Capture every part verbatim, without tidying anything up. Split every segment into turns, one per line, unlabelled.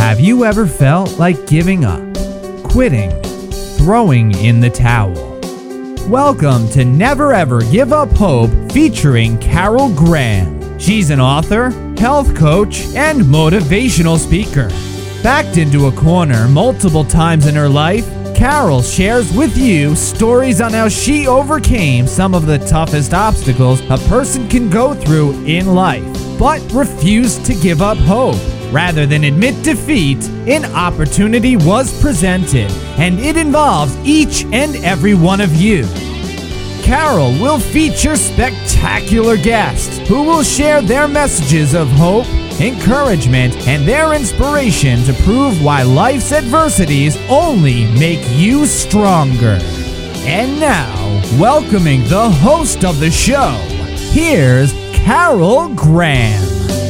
Have you ever felt like giving up, quitting, throwing in the towel? Welcome to Never Ever Give Up Hope featuring Carol Graham. She's an author, health coach, and motivational speaker. Backed into a corner multiple times in her life, Carol shares with you stories on how she overcame some of the toughest obstacles a person can go through in life, but refused to give up hope. Rather than admit defeat, an opportunity was presented, and it involves each and every one of you. Carol will feature spectacular guests who will share their messages of hope, encouragement, and their inspiration to prove why life's adversities only make you stronger. And now, welcoming the host of the show, here's Carol Graham.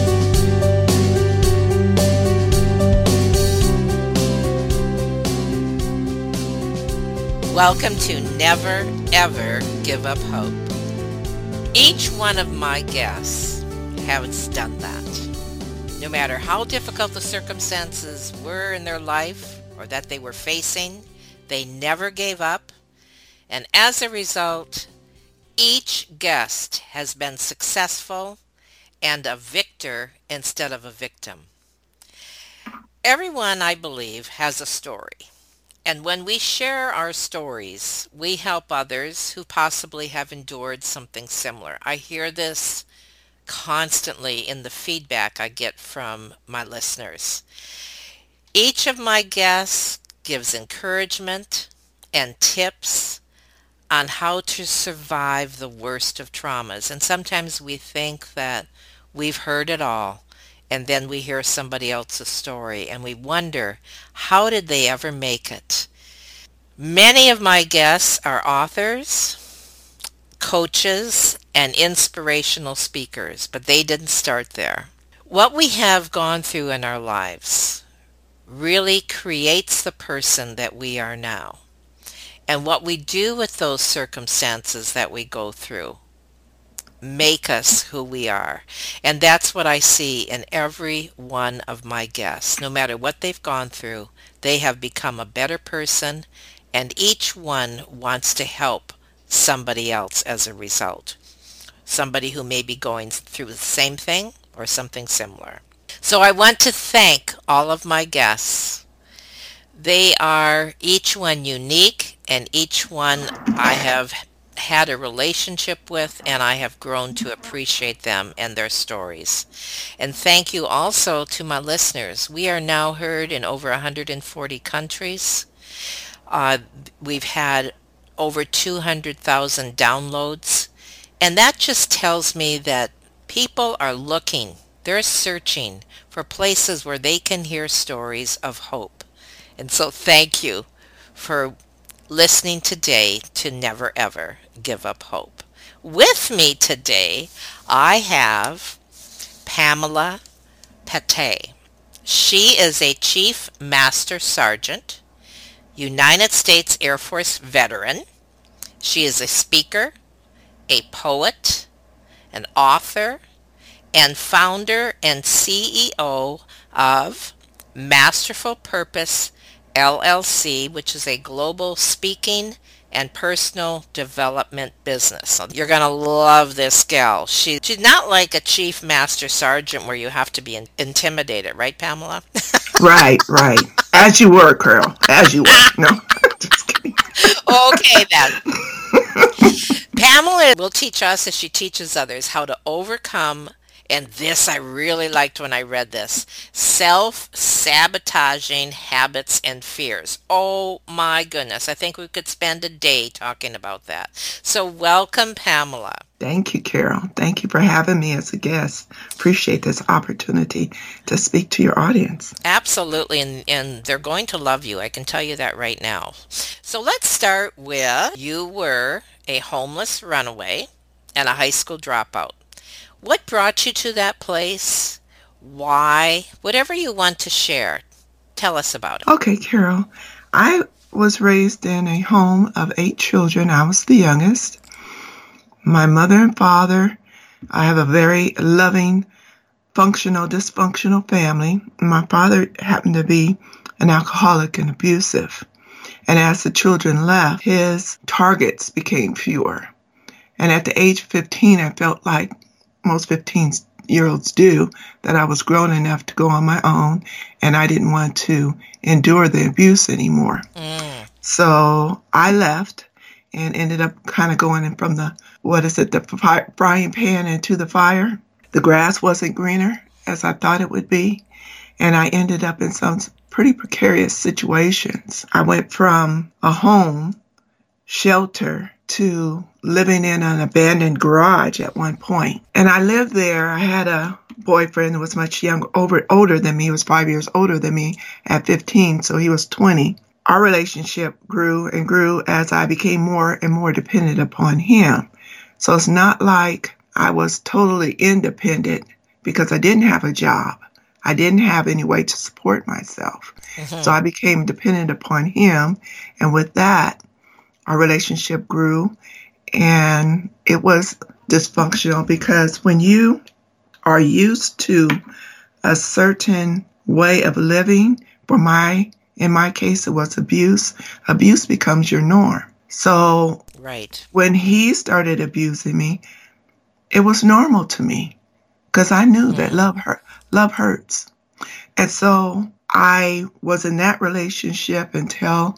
Welcome to Never Ever Give Up Hope. Each one of my guests has done that. No matter how difficult the circumstances were in their life or that they were facing, they never gave up. And as a result, each guest has been successful and a victor instead of a victim. Everyone, I believe, has a story. And when we share our stories, we help others who possibly have endured something similar. I hear this constantly in the feedback I get from my listeners. Each of my guests gives encouragement and tips on how to survive the worst of traumas. And sometimes we think that we've heard it all. And then we hear somebody else's story and we wonder, how did they ever make it? Many of my guests are authors, coaches, and inspirational speakers, but they didn't start there. What we have gone through in our lives really creates the person that we are now. And what we do with those circumstances that we go through make us who we are. And that's what I see in every one of my guests. No matter what they've gone through, they have become a better person, and each one wants to help somebody else as a result. Somebody who may be going through the same thing or something similar. So I want to thank all of my guests. They are each one unique, and each one I have had a relationship with, and I have grown to appreciate them and their stories. And thank you also to my listeners. We are now heard in over one hundred forty countries. Uh, we've had over two hundred thousand downloads, and that just tells me that people are looking, they're searching for places where they can hear stories of hope. And so thank you for listening today to Never Ever Give Up Hope. With me today, I have Pamela Pate. She is a Chief Master Sergeant, United States Air Force veteran. She is a speaker, a poet, an author, and founder and C E O of Masterful Purpose L L C, which is a global speaking and personal development business. So you're going to love this gal. She, she's not like a chief master sergeant where you have to be in, intimidated, right, Pamela?
Right, right. As you were, Carol. As you were. No, just kidding.
Okay, then. Pamela will teach us, as she teaches others, how to overcome, and this I really liked when I read this, self-sabotaging habits and fears. Oh my goodness, I think we could spend a day talking about that. So welcome, Pamela.
Thank you, Carol. Thank you for having me as a guest. Appreciate this opportunity to speak to your audience.
Absolutely, and, and they're going to love you. I can tell you that right now. So let's start with, you were a homeless runaway and a high school dropout. What brought you to that place? Why? Whatever you want to share, tell us about it.
Okay, Carol. I was raised in a home of eight children. I was the youngest. My mother and father, I have a very loving functional, dysfunctional family. My father happened to be an alcoholic and abusive. And as the children left, his targets became fewer. And at the age of fifteen, I felt like most fifteen-year-olds do, that I was grown enough to go on my own, and I didn't want to endure the abuse anymore. Mm. So I left and ended up kind of going in from the, what is it, the frying pan into the fire. The grass wasn't greener as I thought it would be, and I ended up in some pretty precarious situations. I went from a home, shelter, to living in an abandoned garage at one point. And I lived there. I had a boyfriend who was much younger, over, older than me. He was five years older than me at fifteen, so he was twenty. Our relationship grew and grew as I became more and more dependent upon him. So it's not like I was totally independent because I didn't have a job. I didn't have any way to support myself. Mm-hmm. So I became dependent upon him. And with that, our relationship grew, and it was dysfunctional because when you are used to a certain way of living, for my, in my case, it was abuse, abuse becomes your norm. So
right. When
he started abusing me, it was normal to me because I knew mm. that love hurt, love hurts. And so I was in that relationship until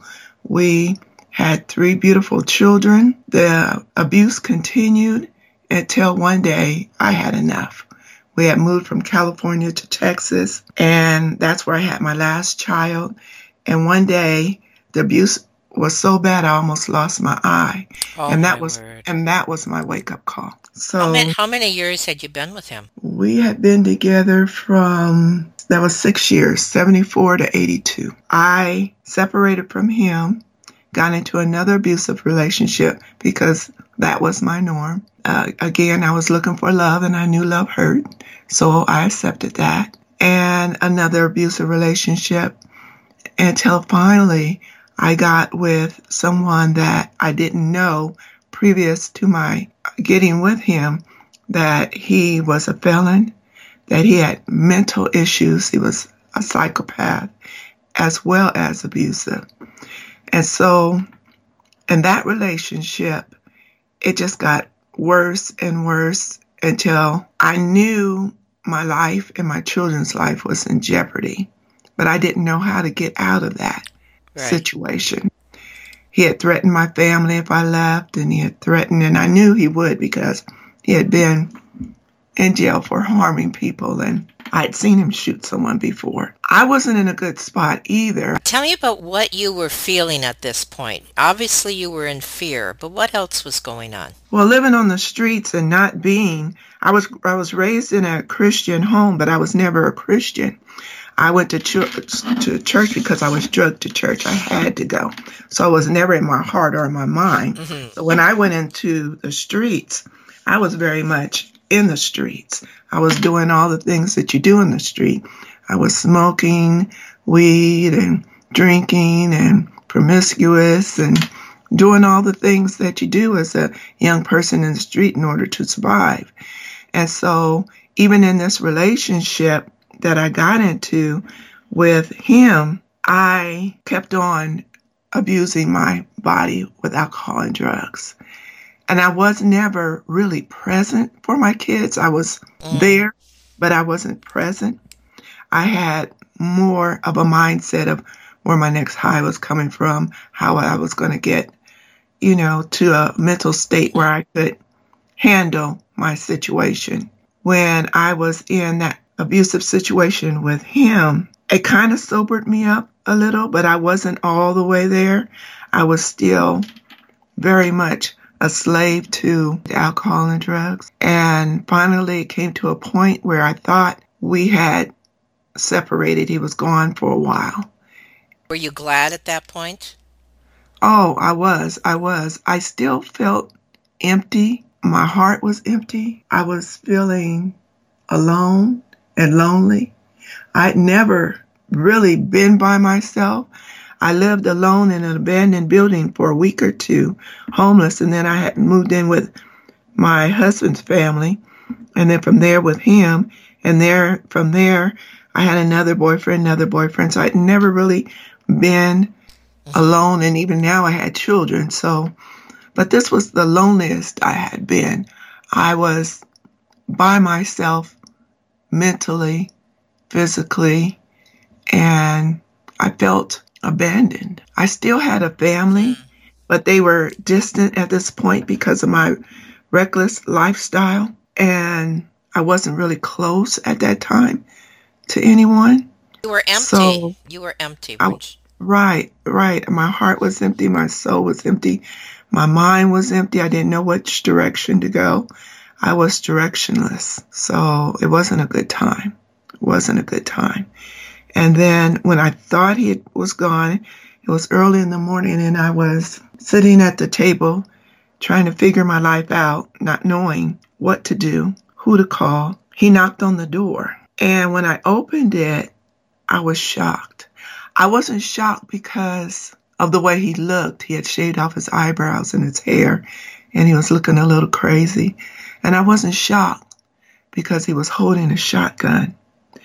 we had three beautiful children. The abuse continued until one day I had enough. We had moved from California to Texas, and that's where I had my last child. And one day the abuse was so bad I almost lost my eye. Oh, and that was word. and that was my wake-up call. So
how many, how many years had you been with him?
We had been together from, that was six years, seventy-four to eighty-two. I separated from him, got into another abusive relationship because that was my norm. Uh, again, I was looking for love, and I knew love hurt, so I accepted that. And another abusive relationship until finally I got with someone that I didn't know previous to my getting with him, that he was a felon, that he had mental issues, he was a psychopath, as well as abusive. And so in that relationship, it just got worse and worse until I knew my life and my children's life was in jeopardy. But I didn't know how to get out of that right. situation. He had threatened my family if I left, and he had threatened, and I knew he would because he had been in jail for harming people, and I'd seen him shoot someone before. I wasn't in a good spot either.
Tell me about what you were feeling at this point. Obviously you were in fear, but what else was going on?
Well, living on the streets and not being, I was I was raised in a Christian home, but I was never a Christian. I went to church, to church because I was drugged to church. I had to go. So it was never in my heart or in my mind. Mm-hmm. So when I went into the streets, I was very much in the streets. I was doing all the things that you do in the street. I was smoking weed and drinking and promiscuous and doing all the things that you do as a young person in the street in order to survive. And so even in this relationship that I got into with him, I kept on abusing my body with alcohol and drugs. And I was never really present for my kids. I was mm. there, but I wasn't present. I had more of a mindset of where my next high was coming from, how I was going to get, you know, to a mental state where I could handle my situation. When I was in that abusive situation with him, it kind of sobered me up a little, but I wasn't all the way there. I was still very much a slave to alcohol and drugs. And finally, it came to a point where I thought we had separated. He was gone for a while.
Were you glad at that point?
Oh, I was. I was. I still felt empty. My heart was empty. I was feeling alone and lonely. I'd never really been by myself. I lived alone in an abandoned building for a week or two, homeless, and then I had moved in with my husband's family, and then from there with him, And there, from there, I had another boyfriend, another boyfriend. So I'd never really been alone. And even now I had children. So, but this was the loneliest I had been. I was by myself mentally, physically, and I felt abandoned. I still had a family, but they were distant at this point because of my reckless lifestyle. And I wasn't really close at that time to anyone.
You were empty.
So
you were empty.
I,
Which...
right, right. My heart was empty. My soul was empty. My mind was empty. I didn't know which direction to go. I was directionless. So it wasn't a good time. It wasn't a good time. And then when I thought he was gone, it was early in the morning and I was sitting at the table trying to figure my life out, not knowing what to do, who to call. He knocked on the door. And when I opened it, I was shocked. I wasn't shocked because of the way he looked. He had shaved off his eyebrows and his hair, and he was looking a little crazy. And I wasn't shocked because he was holding a shotgun.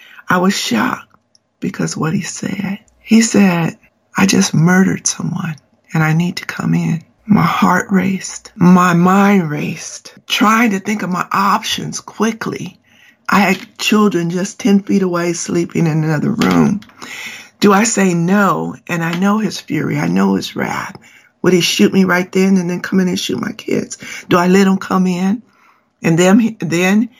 I was shocked because what he said. He said, I just murdered someone and I need to come in. My heart raced. My mind raced. Trying to think of my options quickly. I had children just ten feet away sleeping in another room. Do I say no? And I know his fury. I know his wrath. Would he shoot me right then and then come in and shoot my kids? Do I let him come in and then, then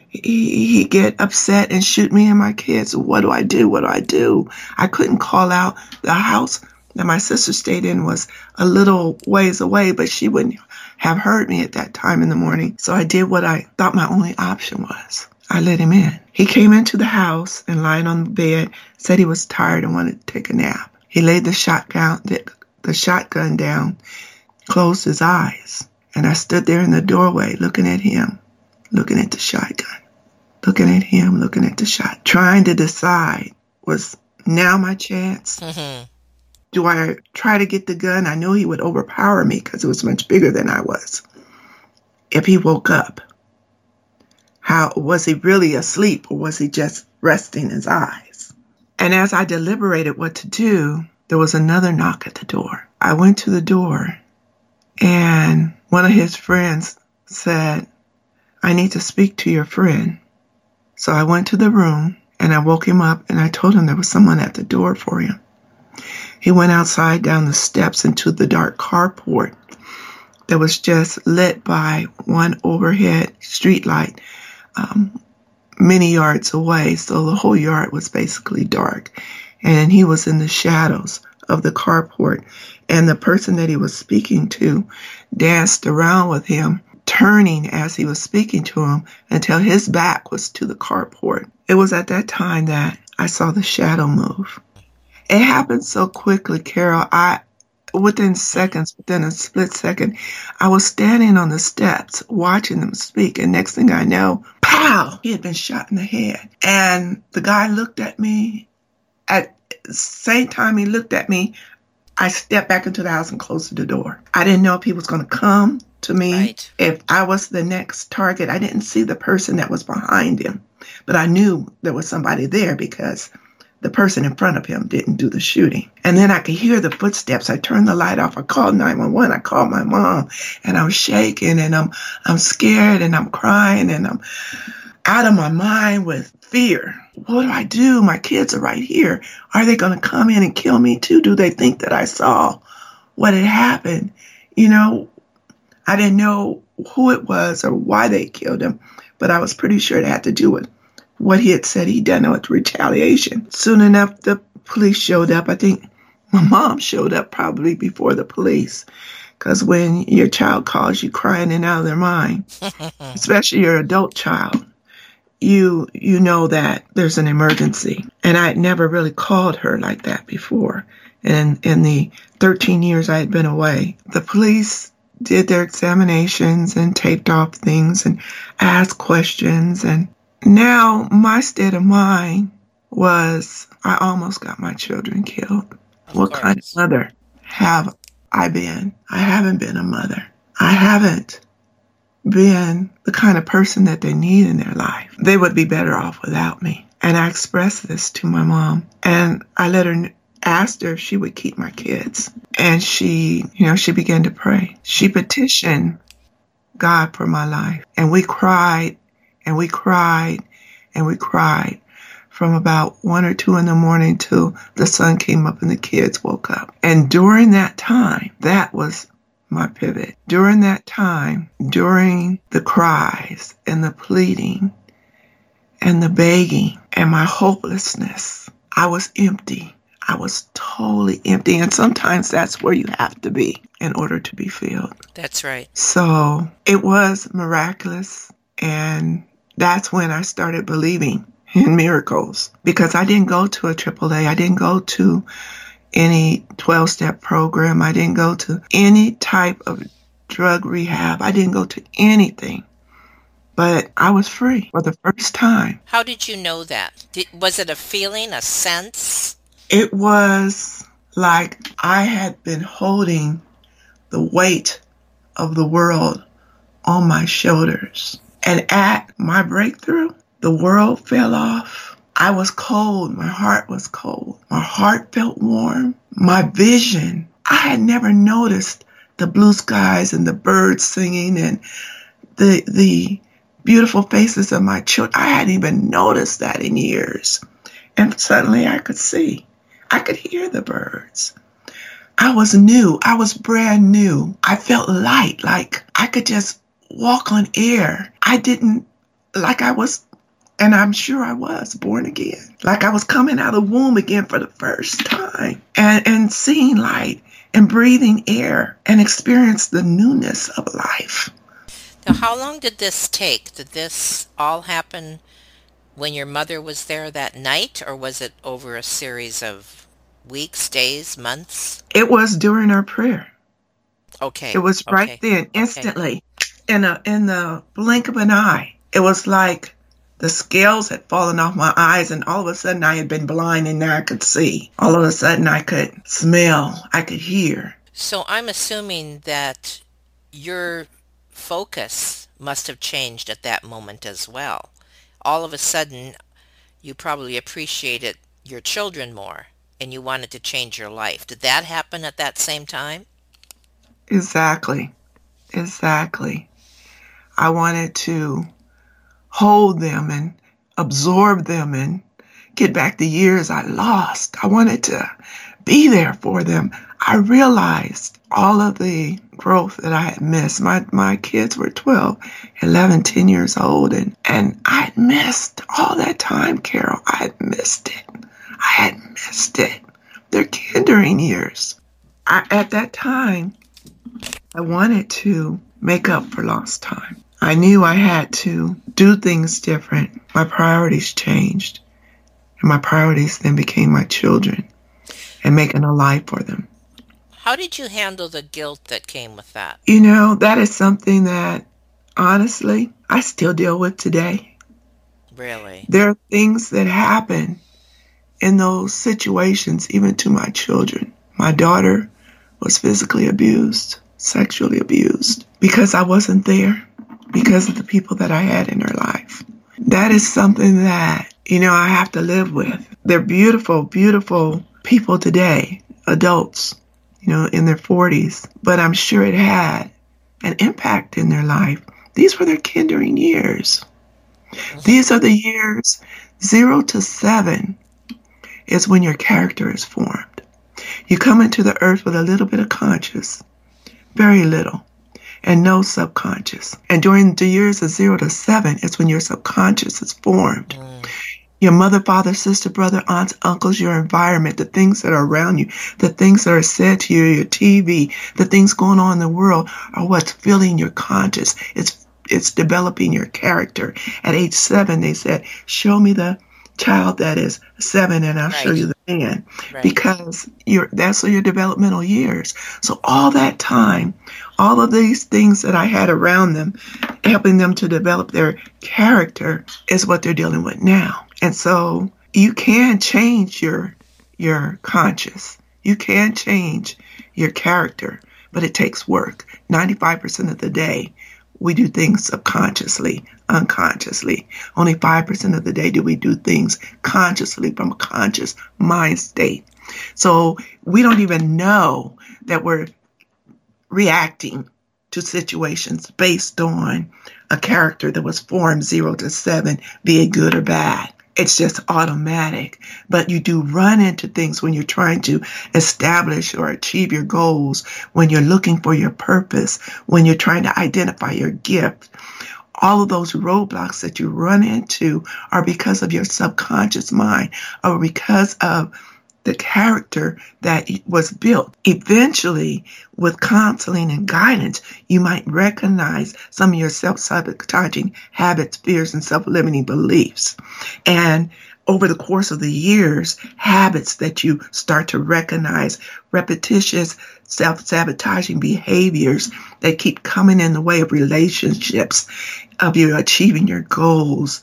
he, he get upset and shoot me and my kids? What do I do? What do I do? I couldn't call out. The house that my sister stayed in was a little ways away, but she wouldn't have heard me at that time in the morning. So I did what I thought my only option was. I let him in. He came into the house and lying on the bed, said he was tired and wanted to take a nap. He laid the shotgun, the, the shotgun down, closed his eyes, and I stood there in the doorway looking at him, looking at the shotgun, looking at him, looking at the shot, trying to decide, was now my chance? Mm-hmm. Do I try to get the gun? I knew he would overpower me because it was much bigger than I was. If he woke up, how was he really asleep or was he just resting his eyes? And as I deliberated what to do, there was another knock at the door. I went to the door and one of his friends said, I need to speak to your friend. So I went to the room and I woke him up and I told him there was someone at the door for him. He went outside down the steps into the dark carport that was just lit by one overhead street light um, many yards away. So the whole yard was basically dark. And he was in the shadows of the carport. And the person that he was speaking to danced around with him, turning as he was speaking to him until his back was to the carport. It was at that time that I saw the shadow move. It happened so quickly, Carol. I, within seconds, within a split second, I was standing on the steps watching them speak. And next thing I know, pow, he had been shot in the head. And the guy looked at me. At the same time he looked at me, I stepped back into the house and closed the door. I didn't know if he was going to come to me, right. If I was the next target. I didn't see the person that was behind him, but I knew there was somebody there because the person in front of him didn't do the shooting. And then I could hear the footsteps. I turned the light off. I called nine one one. I called my mom and I'm shaking and I'm I'm scared and I'm crying and I'm out of my mind with fear. What do I do? My kids are right here. Are they going to come in and kill me too? Do they think that I saw what had happened? You know, I didn't know who it was or why they killed him, but I was pretty sure it had to do with what he had said he'd done with retaliation. Soon enough, the police showed up. I think my mom showed up probably before the police. Because when your child calls you crying and out of their mind, especially your adult child, you you know that there's an emergency. And I had never really called her like that before. And in the thirteen years I had been away, the police did their examinations and taped off things and asked questions. And now my state of mind was I almost got my children killed.
Of
what
course.
kind of mother have I been? I haven't been a mother. I haven't being the kind of person that they need in their life. They would be better off without me. And I expressed this to my mom. And I let her asked her if she would keep my kids. And she, you know, she began to pray. She petitioned God for my life. And we cried and we cried and we cried from about one or two in the morning till the sun came up and the kids woke up. And during that time, that was my pivot. During that time, during the cries and the pleading and the begging and my hopelessness, I was empty. I was totally empty. And sometimes that's where you have to be in order to be filled.
That's right.
So it was miraculous. And that's when I started believing in miracles, because I didn't go to a triple A. I didn't go to any twelve-step program. I didn't go to any type of drug rehab. I didn't go to anything. But I was free for the first time.
How did you know that? Did, was it a feeling, a sense?
It was like I had been holding the weight of the world on my shoulders. And at my breakthrough, the world fell off. I was cold. My heart was cold. My heart felt warm. My vision, I had never noticed the blue skies and the birds singing and the the beautiful faces of my children. I hadn't even noticed that in years. And suddenly I could see. I could hear the birds. I was new. I was brand new. I felt light, like I could just walk on air. I didn't, like I was, and I'm sure I was born again. Like I was coming out of the womb again for the first time and, and seeing light and breathing air and experience the newness of life.
Now, how long did this take? Did this all happen when your mother was there that night, or was it over a series of weeks, days, months?
It was during our prayer.
Okay.
It was right
okay.
then, instantly, okay. in a in the blink of an eye. It was like the scales had fallen off my eyes, and all of a sudden I had been blind, and now I could see. All of a sudden I could smell, I could hear.
So I'm assuming that your focus must have changed at that moment as well. All of a sudden, you probably appreciated your children more and you wanted to change your life. Did that happen at that same time?
Exactly. Exactly. I wanted to hold them and absorb them and get back the years I lost. I wanted to be there for them. I realized all of the growth that I had missed. My my kids were twelve, eleven, ten years old, and, and I had missed all that time, Carol. I had missed it. I had missed it. They're kindering years. I, at that time, I wanted to make up for lost time. I knew I had to do things different. My priorities changed. And my priorities then became my children and making a life for them.
How did you handle the guilt that came with that?
You know, that is something that, honestly, I still deal with today.
Really?
There are things that happen in those situations, even to my children. My daughter was physically abused, sexually abused, because I wasn't there, because of the people that I had in her life. That is something that, you know, I have to live with. They're beautiful, beautiful people today, adults, you know, in their forties, but I'm sure it had an impact in their life. These were their kindering years. These are the years zero to seven is when your character is formed. You come into the earth with a little bit of conscious, very little, and no subconscious. And during the years of zero to seven is when your subconscious is formed. Mm. Your mother, father, sister, brother, aunts, uncles, your environment, the things that are around you, the things that are said to you, your T V, the things going on in the world are what's filling your conscious. It's it's developing your character. At age seven, they said, show me the child that is seven and I'll right. show you the man. Right. Because you're, that's your developmental years. So all that time, all of these things that I had around them, helping them to develop their character is what they're dealing with now. And so you can change your your conscious. You can change your character, but it takes work. ninety-five percent of the day, we do things subconsciously, unconsciously. Only five percent of the day do we do things consciously from a conscious mind state. So we don't even know that we're reacting to situations based on a character that was formed zero to seven, be it good or bad. It's just automatic. But you do run into things when you're trying to establish or achieve your goals, when you're looking for your purpose, when you're trying to identify your gift. All of those roadblocks that you run into are because of your subconscious mind, or because of the character that was built. Eventually, with counseling and guidance, you might recognize some of your self-sabotaging habits, fears, and self-limiting beliefs. And over the course of the years, habits that you start to recognize, repetitious self-sabotaging behaviors that keep coming in the way of relationships, of you achieving your goals,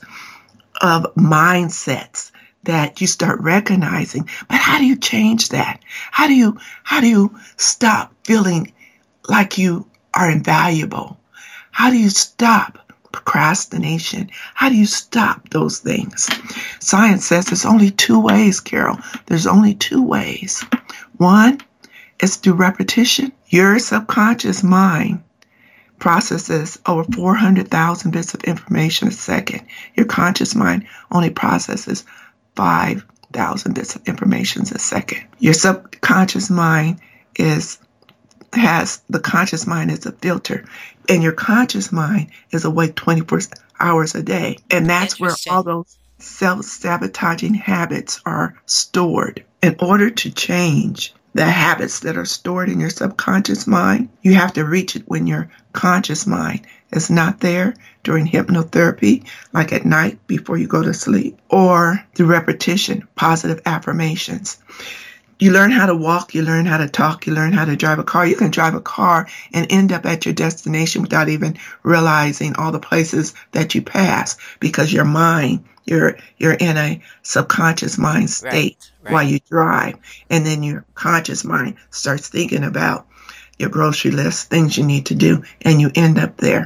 of mindsets that you start recognizing. But how do you change that? How do you how do you stop feeling like you are invaluable? How do you stop procrastination? How do you stop those things? Science says there's only two ways, Carol. There's only two ways. One is through repetition. Your subconscious mind processes over four hundred thousand bits of information a second. Your conscious mind only processes five thousand bits of information a second. Your subconscious mind is has the conscious mind as a filter, and your conscious mind is awake twenty-four hours a day. And that's where all those self-sabotaging habits are stored. In order to change the habits that are stored in your subconscious mind, you have to reach it when your conscious mind is not there, during hypnotherapy, like at night before you go to sleep, or through repetition, positive affirmations. You learn how to walk, you learn how to talk, you learn how to drive a car. You can drive a car and end up at your destination without even realizing all the places that you pass, because your mind, you're you're in a subconscious mind state
Right, right.
while you drive. And then your conscious mind starts thinking about your grocery list, things you need to do, and you end up there.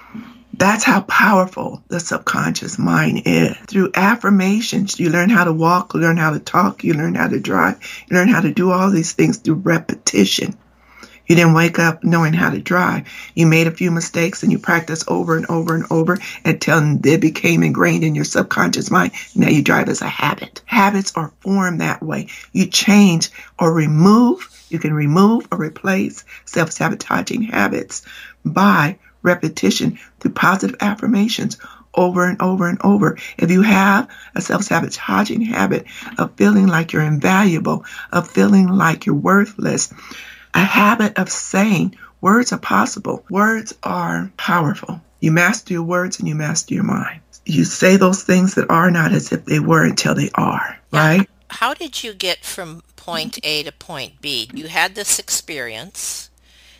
That's how powerful the subconscious mind is. Through affirmations, you learn how to walk, you learn how to talk, you learn how to drive, you learn how to do all these things through repetition. You didn't wake up knowing how to drive. You made a few mistakes and you practiced over and over and over until they became ingrained in your subconscious mind. Now you drive as a habit. Habits are formed that way. You change or remove, you can remove or replace self-sabotaging habits by repetition through positive affirmations over and over and over. If you have a self-sabotaging habit of feeling like you're invaluable, of feeling like you're worthless, a habit of saying words are possible, words are powerful. You master your words and you master your mind. You say those things that are not as if they were until they are, right?
How did you get from point A to point B? You had this experience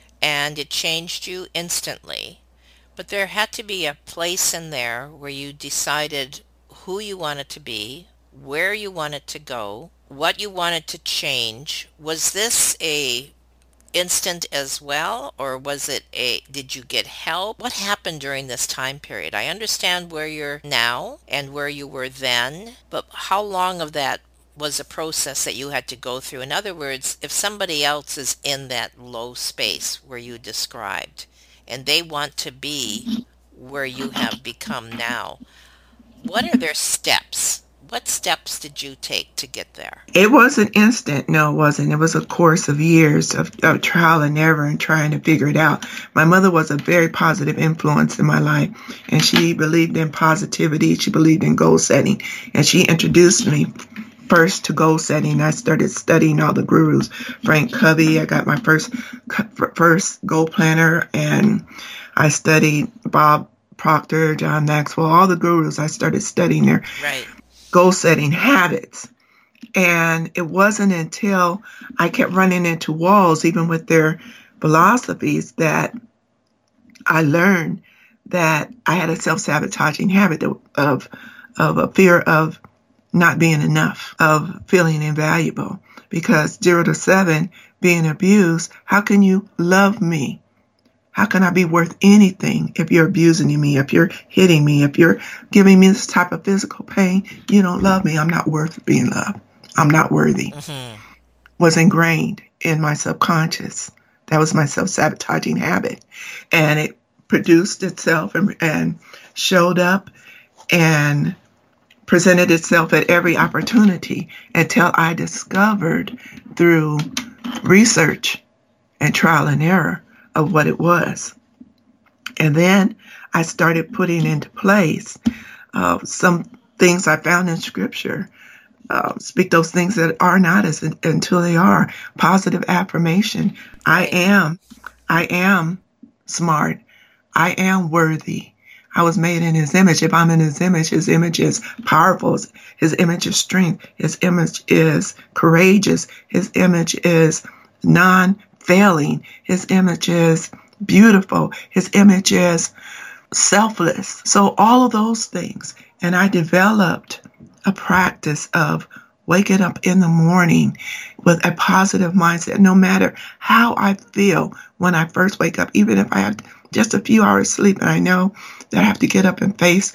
and it changed you instantly, but there had to be a place in there where you decided who you wanted to be, where you wanted to go, what you wanted to change. Was this a instant as well, or was it a, did you get help? What happened during this time period? I understand where you're now and where you were then, but how long of that was a process that you had to go through? In other words, if somebody else is in that low space where you described and they want to be where you have become now, what are their steps? What steps did you take to get there?
It wasn't instant. No, it wasn't. It was a course of years of, of trial and error and trying to figure it out. My mother was a very positive influence in my life, and she believed in positivity. She believed in goal setting, and she introduced me first to goal setting. I started studying all the gurus. Frank Covey, I got my first first goal planner, and I studied Bob Proctor, John Maxwell, all the gurus. I started studying their
Right.
goal setting habits. And it wasn't until I kept running into walls, even with their philosophies, that I learned that I had a self-sabotaging habit of, of, of a fear of not being enough, of feeling invaluable. Because zero to seven, being abused, how can you love me? How can I be worth anything if you're abusing me, if you're hitting me, if you're giving me this type of physical pain? You don't love me. I'm not worth being loved. I'm not worthy. Mm-hmm. Was ingrained in my subconscious. That was my self-sabotaging habit. And it produced itself and, and showed up and presented itself at every opportunity until I discovered through research and trial and error of what it was. And then I started putting into place uh, some things I found in Scripture. Uh, speak those things that are not as in, until they are. Positive affirmation. I am. I am smart. I am worthy. I was made in His image. If I'm in His image, His image is powerful. His image is strength. His image is courageous. His image is non-failing. His image is beautiful. His image is selfless. So all of those things. And I developed a practice of waking up in the morning with a positive mindset, no matter how I feel when I first wake up, even if I have just a few hours sleep and I know that I have to get up and face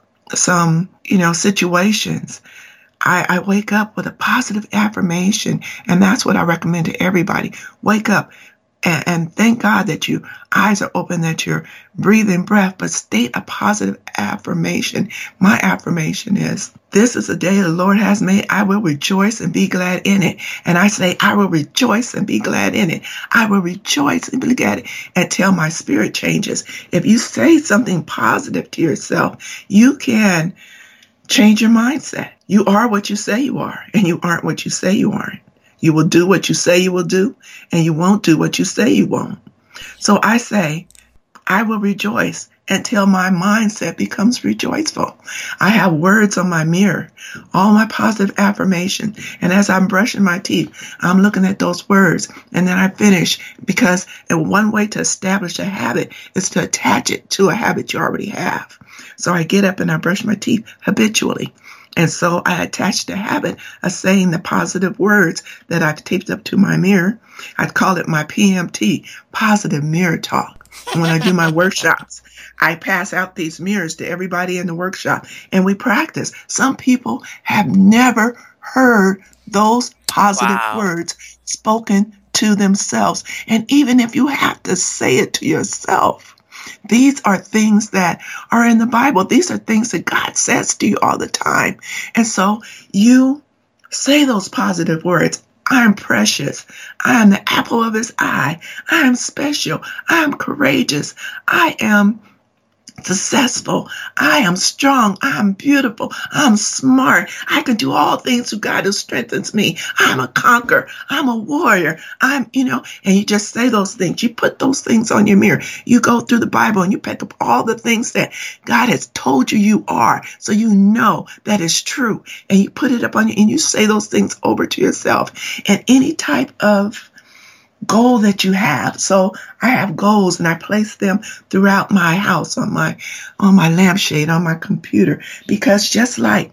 some, you know, situations. I, I wake up with a positive affirmation, and that's what I recommend to everybody. Wake up and, and thank God that your eyes are open, that you're breathing breath, but state a positive affirmation. My affirmation is, this is a day the Lord has made. I will rejoice and be glad in it. And I say, I will rejoice and be glad in it. I will rejoice and be glad until my spirit changes. If you say something positive to yourself, you can change your mindset. You are what you say you are, and you aren't what you say you aren't. You will do what you say you will do, and you won't do what you say you won't. So I say, I will rejoice until my mindset becomes rejoiceful. I have words on my mirror, all my positive affirmation. And as I'm brushing my teeth, I'm looking at those words, and then I finish, because one way to establish a habit is to attach it to a habit you already have. So I get up and I brush my teeth habitually. And so I attached the habit of saying the positive words that I've taped up to my mirror. I'd call it my P M T, positive mirror talk. And when I do my workshops, I pass out these mirrors to everybody in the workshop, and we practice. Some people have never heard those positive wow. words spoken to themselves. And even if you have to say it to yourself, these are things that are in the Bible. These are things that God says to you all the time. And so you say those positive words. I am precious. I am the apple of His eye. I am special. I am courageous. I am successful. I am strong. I am beautiful. I'm smart. I can do all things through God who strengthens me. I'm a conqueror. I'm a warrior. I'm, you know, and you just say those things. You put those things on your mirror. You go through the Bible and you pick up all the things that God has told you you are, so you know that is true. And you put it up on you and you say those things over to yourself. And any type of goal that you have. So I have goals, and I place them throughout my house, on my on my lampshade, on my computer, because just like,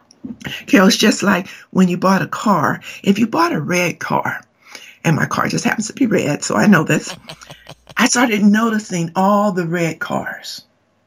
Carol, it's just like when you bought a car. If you bought a red car, and my car just happens to be red, so I know this, I started noticing all the red cars.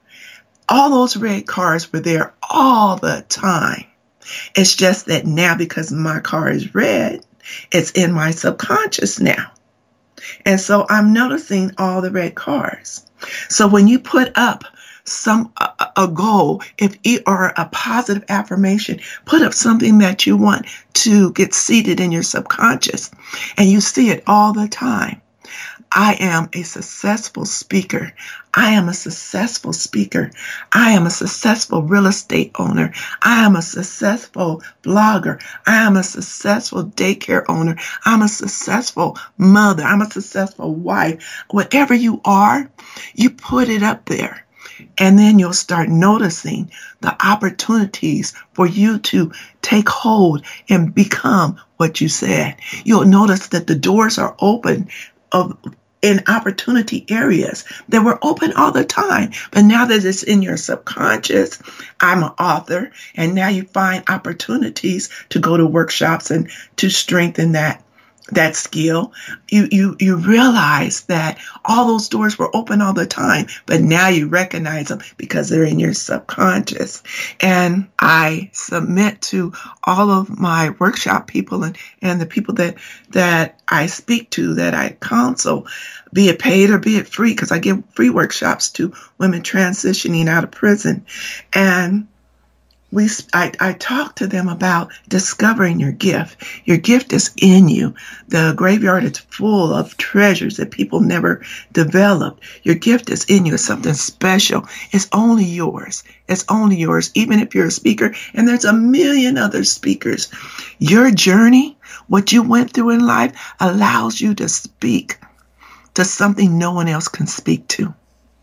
All those red cars were there all the time. It's just that now, because my car is red, it's in my subconscious now. And so I'm noticing all the red cars. So when you put up some a, a goal, if it or a positive affirmation, put up something that you want to get seated in your subconscious, and you see it all the time. I am a successful speaker. I am a successful speaker. I am a successful real estate owner. I am a successful blogger. I am a successful daycare owner. I'm a successful mother. I'm a successful wife. Whatever you are, you put it up there. And then you'll start noticing the opportunities for you to take hold and become what you said. You'll notice that the doors are open of in opportunity areas that were open all the time. But now that it's in your subconscious, I'm an author, and now you find opportunities to go to workshops and to strengthen that that skill, you, you, you realize that all those doors were open all the time, but now you recognize them because they're in your subconscious. And I submit to all of my workshop people and, and the people that, that I speak to, that I counsel, be it paid or be it free, because I give free workshops to women transitioning out of prison. And We, I, I talk to them about discovering your gift. Your gift is in you. The graveyard is full of treasures that people never developed. Your gift is in you. It's something special. It's only yours. It's only yours, even if you're a speaker. And there's a million other speakers. Your journey, what you went through in life, allows you to speak to something no one else can speak to.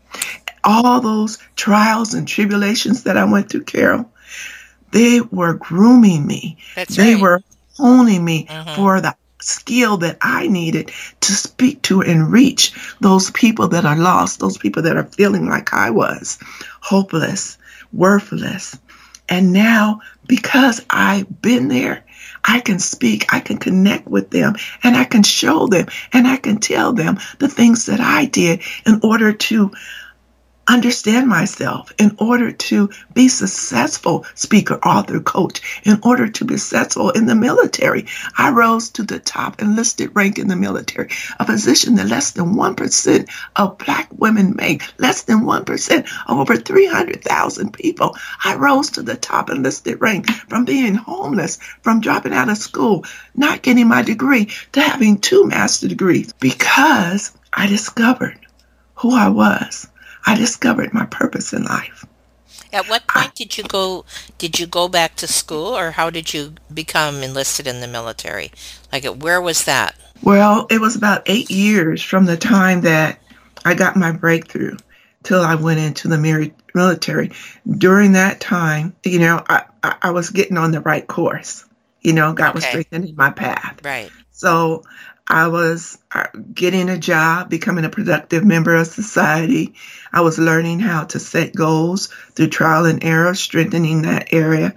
All those trials and tribulations that I went through, Carol, they were grooming me.
That's
they
right.
were honing me
Mhm.
for the skill that I needed to speak to and reach those people that are lost, those people that are feeling like I was, hopeless, worthless. And now, because I've been there, I can speak, I can connect with them, and I can show them, and I can tell them the things that I did in order to understand myself, in order to be successful speaker, author, coach, in order to be successful in the military. I rose to the top enlisted rank in the military, a position that less than one percent of Black women make, less than one percent of over three hundred thousand people. I rose to the top enlisted rank from being homeless, from dropping out of school, not getting my degree, to having two master's degrees, because I discovered who I was. I discovered my purpose in life.
At what point did you go did you go back to school, or how did you become enlisted in the military? Like, where was that?
Well, it was about eight years from the time that I got my breakthrough till I went into the military. During that time, you know, I, I, I was getting on the right course. You know, God was
Okay.
strengthening my path.
Right.
So I was uh, getting a job, becoming a productive member of society. I was learning how to set goals through trial and error, strengthening that area.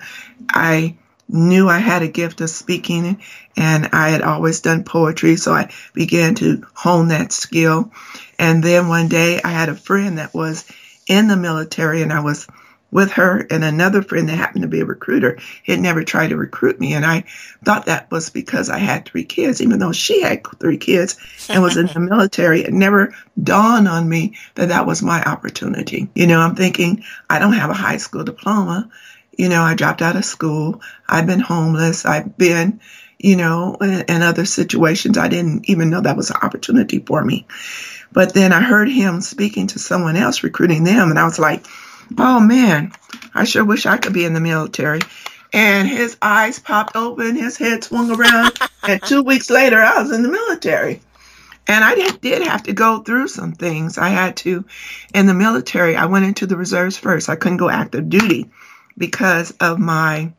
I knew I had a gift of speaking, and I had always done poetry, so I began to hone that skill. And then one day I had a friend that was in the military, and I was with her and another friend that happened to be a recruiter. He had never tried to recruit me, and I thought that was because I had three kids, even though she had three kids and was in the military. It never dawned on me that that was my opportunity. You know, I'm thinking, I don't have a high school diploma. You know, I dropped out of school. I've been homeless. I've been, you know, in, in other situations. I didn't even know that was an opportunity for me. But then I heard him speaking to someone else, recruiting them, and I was like, oh man, I sure wish I could be in the military. And his eyes popped open, his head swung around, and two weeks later, I was in the military. And I did, did have to go through some things. I had to, in the military, I went into the reserves first. I couldn't go active duty because of my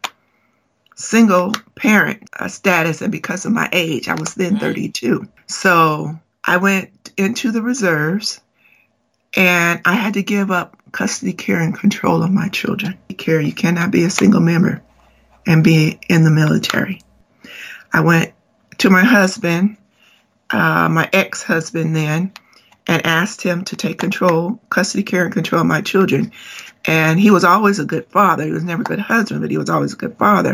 single parent uh, status and because of my age. I was then thirty-two. So I went into the reserves, and I had to give up custody, care, and control of my children. Care, you cannot be a single member and be in the military. I went to my husband, uh, my ex-husband then, and asked him to take control, custody, care, and control of my children. And he was always a good father. He was never a good husband, but he was always a good father.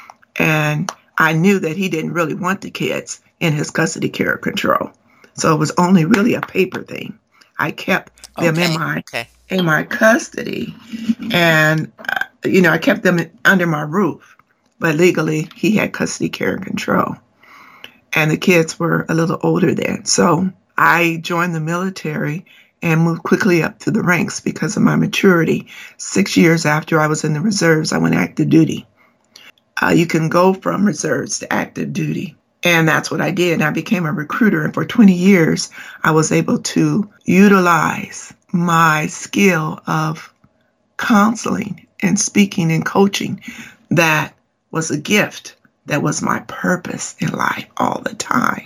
And I knew that he didn't really want the kids in his custody, care, and control. So it was only really a paper thing. I kept them
Okay.
in my
Okay.
in my custody, and uh, you know, I kept them under my roof. But legally, he had custody, care, and control, and the kids were a little older then. So I joined the military and moved quickly up to the ranks because of my maturity. Six years after I was in the reserves, I went active duty. Uh, you can go from reserves to active duty. And that's what I did. I became a recruiter. And for twenty years, I was able to utilize my skill of counseling and speaking and coaching. That was a gift. That was my purpose in life all the time.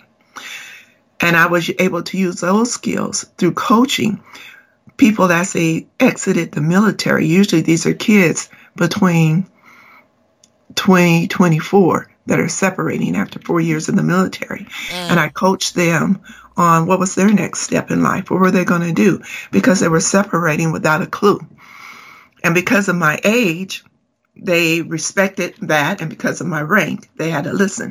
And I was able to use those skills through coaching people as they exited the military. Usually these are kids between twenty, twenty-four. that are separating after four years in the military.
Mm.
And I coached them on what was their next step in life. What were they going to do? Because they were separating without a clue. And because of my age, they respected that. And because of my rank, they had to listen.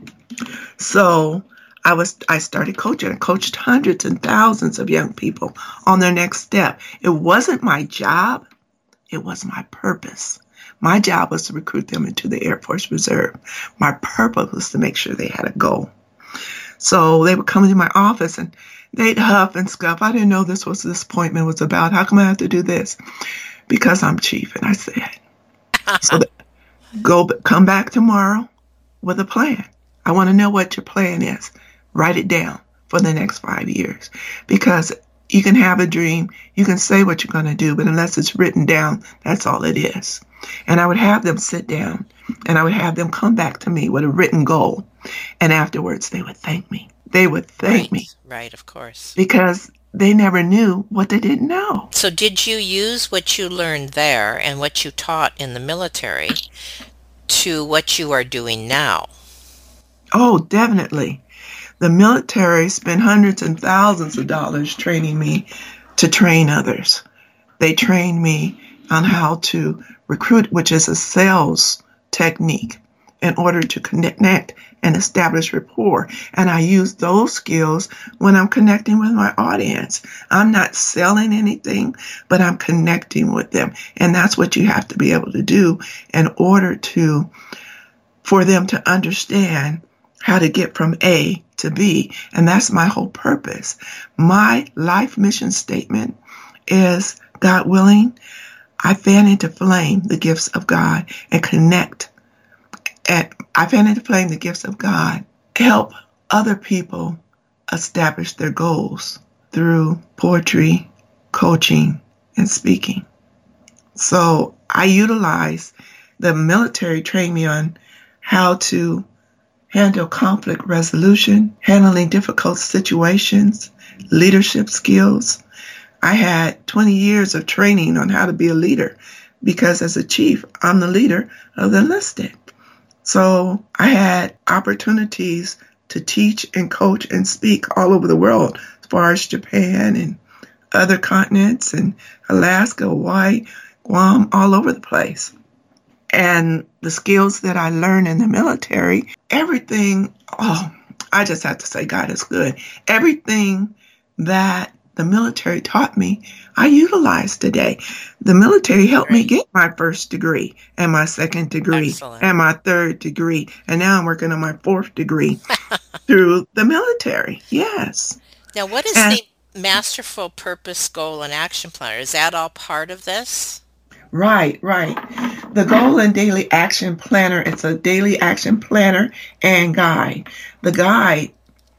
So I was, I started coaching. I coached hundreds and thousands of young people on their next step. It wasn't my job. It was my purpose. My job was to recruit them into the Air Force Reserve. My purpose was to make sure they had a goal. So they would come into my office and they'd huff and scuff. I didn't know this was this appointment was about. How come I have to do this? Because I'm chief. And I said, so go, come back tomorrow with a plan. I want to know what your plan is. Write it down for the next five years. Because you can have a dream. You can say what you're going to do, but unless it's written down, that's all it is. And I would have them sit down and I would have them come back to me with a written goal. And afterwards, they would thank me. They would thank
Right,
me
right, of course.
because they never knew what they didn't know.
So did you use what you learned there and what you taught in the military to what you are doing now?
Oh, definitely. The military spent hundreds and thousands of dollars training me to train others. They trained me on how to recruit, which is a sales technique, in order to connect and establish rapport. And I use those skills when I'm connecting with my audience. I'm not selling anything, but I'm connecting with them. And that's what you have to be able to do in order to, for them to understand how to get from A to B. And that's my whole purpose. My life mission statement is, God willing, I fan into flame the gifts of God and connect. At, I fan into flame the gifts of God, help other people establish their goals through poetry, coaching, and speaking. So I utilize the military trained me on how to handle conflict resolution, handling difficult situations, leadership skills. I had twenty years of training on how to be a leader because as a chief, I'm the leader of the enlisted. So I had opportunities to teach and coach and speak all over the world, as far as Japan and other continents and Alaska, Hawaii, Guam, all over the place. And the skills that I learned in the military, everything, oh, I just have to say God is good. Everything that the military taught me, I utilize today. The military helped me
Great.
get my first degree and my second degree
Excellent.
and my third degree. And now I'm working on my fourth degree through the military. Yes.
Now, what is
And
the Masterful Purpose Goal and Action Planner? Is that all part of this?
right, right. The Goal and Daily Action Planner, it's a daily action planner and guide. The guide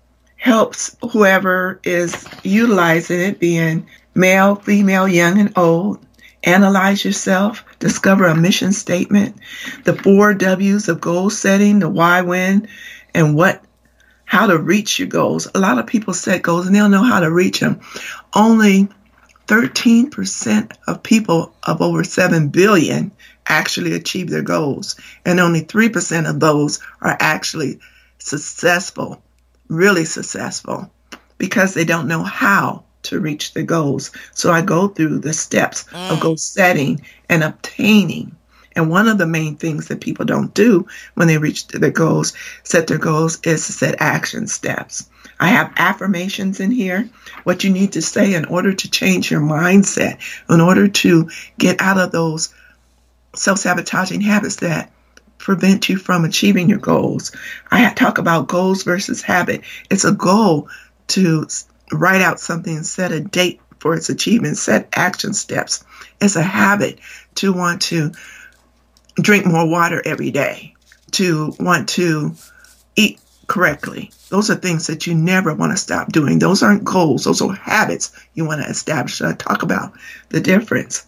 helps whoever is utilizing it, being male, female, young, and old, analyze yourself, discover a mission statement, the four W's of goal setting, the why, when, and what, how to reach your goals. A lot of people set goals and they don't know how to reach them. Only thirteen percent of people of over seven billion actually achieve their goals, and only three percent of those are actually successful. Really successful because they don't know how to reach their goals. So I go through the steps
Mm.
of goal setting and obtaining. And one of the main things that people don't do when they reach their goals, set their goals, is to set action steps. I have affirmations in here, what you need to say in order to change your mindset, in order to get out of those self-sabotaging habits that prevent you from achieving your goals. I talk about goals versus habit. It's a goal to write out something and set a date for its achievement, set action steps. It's a habit to want to drink more water every day, to want to eat correctly. Those are things that you never want to stop doing. Those aren't goals. Those are habits you want to establish. So I talk about the difference.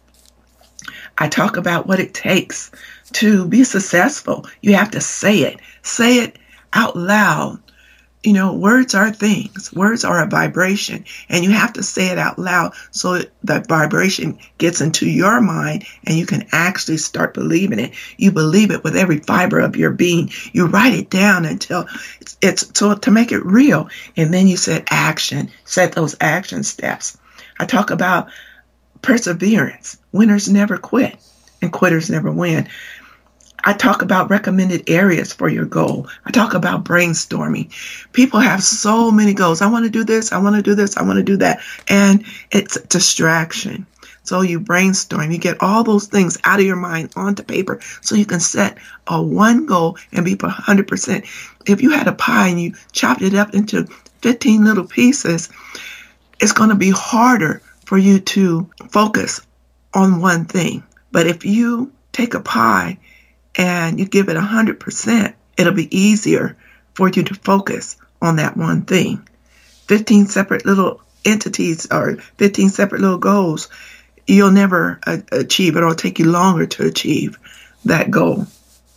I talk about what it takes to be successful. You have to say it. Say it out loud You know, words are things. Words are a vibration, and you have to say it out loud so that vibration gets into your mind and you can actually start believing it. You believe it with every fiber of your being. You write it down until it's, it's so to make it real. And then you set action, set those action steps. I talk about perseverance. Winners never quit and quitters never win. I talk about recommended areas for your goal. I talk about brainstorming. People have so many goals. I want to do this. I want to do this. I want to do that. And it's a distraction. So you brainstorm. You get all those things out of your mind onto paper so you can set a one goal and be one hundred percent. If you had a pie and you chopped it up into fifteen little pieces, it's going to be harder for you to focus on one thing. But if you take a pie and you give it one hundred percent, it'll be easier for you to focus on that one thing. fifteen separate little entities or fifteen separate little goals, you'll never uh, achieve it. It'll take you longer to achieve that goal.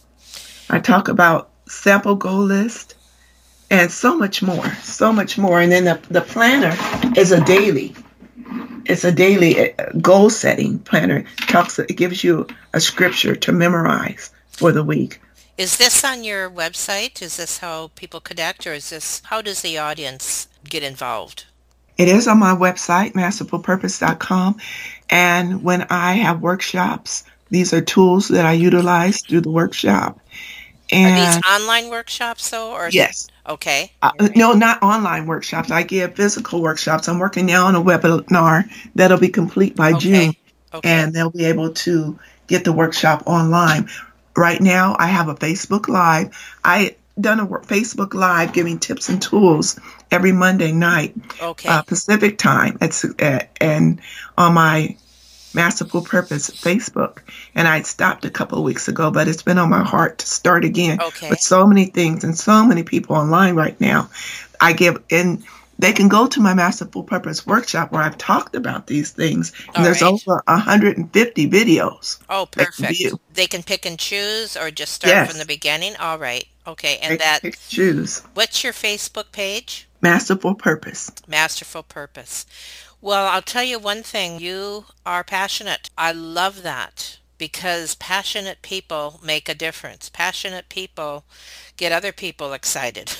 I talk about sample goal list and so much more, so much more. And then the, the planner is a daily. It's a daily goal setting planner. It talks, it gives you a scripture to memorize for the week.
Is this on your website? Is this how people connect, or is this, how does the audience get involved?
It is on my website, masterful purpose dot com. And when I have workshops, these are tools that I utilize through the workshop. And
are these online workshops, though? Or
yes.
Okay.
Uh, no, not online workshops. I give physical workshops. I'm working now on a webinar that'll be complete by
Okay.
June.
Okay.
And they'll be able to get the workshop online. Right now, I have a Facebook Live. I done a Facebook Live giving tips and tools every Monday night,
Okay.
uh, Pacific time, it's, uh, and on my Masterful Purpose Facebook. And I stopped a couple of weeks ago, but it's been on my heart to start again.
Okay.
With so many things and so many people online right now. I give, and they can go to my Masterful Purpose workshop where I've talked about these things. And
All
there's
right.
over one hundred fifty videos.
Oh,
they can
perfect.
view.
They can pick and choose, or just start
Yes.
from the beginning? All right. Okay.
They
And
can
that,
pick, choose.
what's your Facebook page?
Masterful Purpose.
Masterful Purpose. Well, I'll tell you one thing. You are passionate. I love that, because passionate people make a difference. Passionate people get other people excited.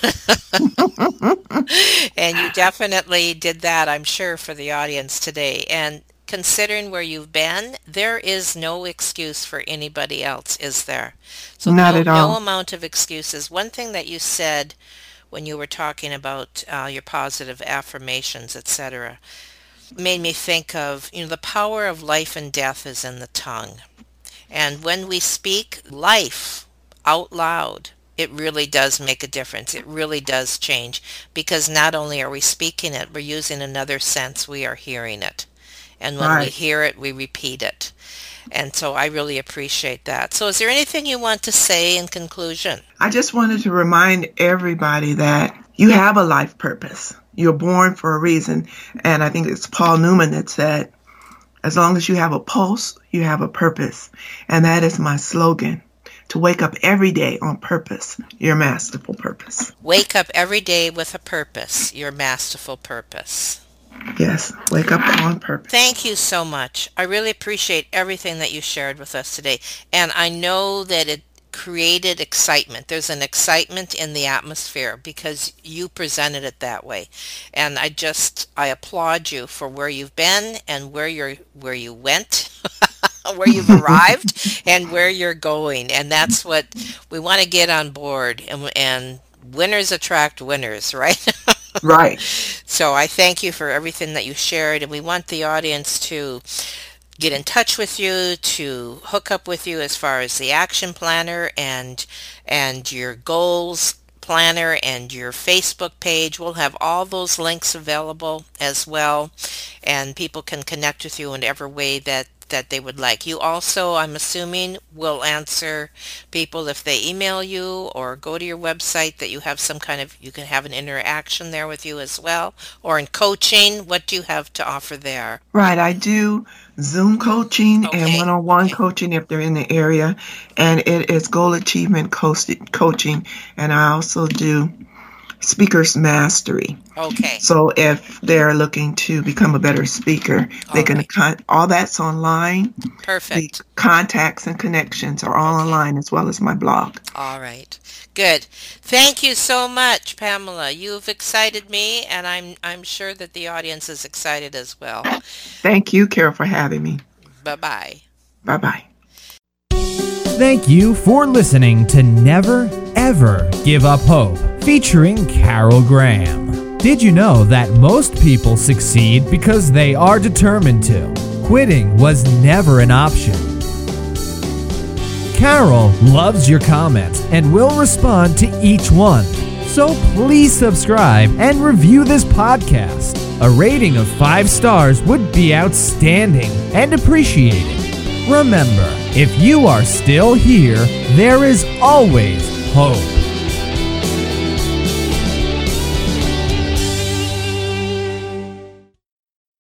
And you definitely did that, I'm sure, for the audience today. And considering where you've been, there is no excuse for anybody else, is there? So
Not
no,
at all.
no amount of excuses. One thing that you said when you were talking about uh, your positive affirmations, et cetera, made me think of, you know, the power of life and death is in the tongue. And when we speak life out loud, it really does make a difference. It really does change, because not only are we speaking it, we're using another sense. We are hearing it. And when we
Right.
hear it, we repeat it. And so I really appreciate that. So is there anything you want to say in conclusion?
I just wanted to remind everybody that you have a life purpose. You're born for a reason. And I think it's Paul Newman that said, as long as you have a pulse, you have a purpose. And that is my slogan, to wake up every day on purpose, your masterful purpose.
Wake up every day with a purpose, your masterful purpose.
Yes, wake up on purpose.
Thank you so much. I really appreciate everything that you shared with us today. And I know that it created excitement. There's an excitement in the atmosphere because you presented it that way. And I just, I applaud you for where you've been and where you're, where you went, where you've arrived and where you're going. And that's what we want to get on board. And, and winners attract winners, right?
Right.
So I thank you for everything that you shared, and we want the audience to get in touch with you, to hook up with you as far as the action planner and and your goals planner and your Facebook page. We'll have all those links available as well, and people can connect with you in every way that that they would like. You also, I'm assuming, will answer people if they email you or go to your website, that you have some kind of, you can have an interaction there with you as well. Or in coaching, what do you have to offer there?
Right. I do Zoom coaching
Okay,
and one-on-one
okay.
coaching if they're in the area. And it is goal achievement coach- coaching. And I also do speaker's mastery.
Okay.
So if they're looking to become a better speaker, they
All
can
right.
con- all that's online.
Perfect.
The contacts and connections are all online, as well as my blog.
All right. Good. Thank you so much, Pamela. You've excited me, and I'm I'm sure that the audience is excited as well.
Thank you, Carol, for having me.
Bye-bye.
Bye-bye.
Thank you for listening to Never Ever Give Up Hope, featuring Carol Graham. Did you know that most people succeed because they are determined to? Quitting was never an option. Carol loves your comments and will respond to each one. So please subscribe and review this podcast. A rating of five stars would be outstanding and appreciated. Remember, if you are still here, there is always hope.